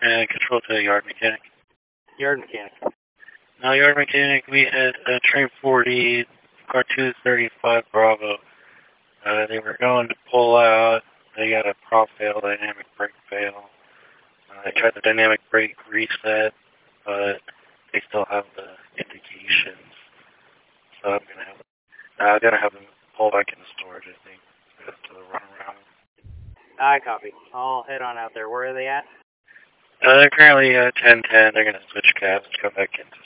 And control to the yard mechanic. Yard mechanic. Now, yard mechanic, we had train 40, car 235 Bravo. They were going to pull out. They got a prop fail, dynamic brake fail. They tried the dynamic brake reset, but they still have the indications. So I'm gonna have them pull back into storage, I think. To run around. I copy. I'll head on out there. Where are they at? They're currently 10-10. They're gonna switch cabs to come back into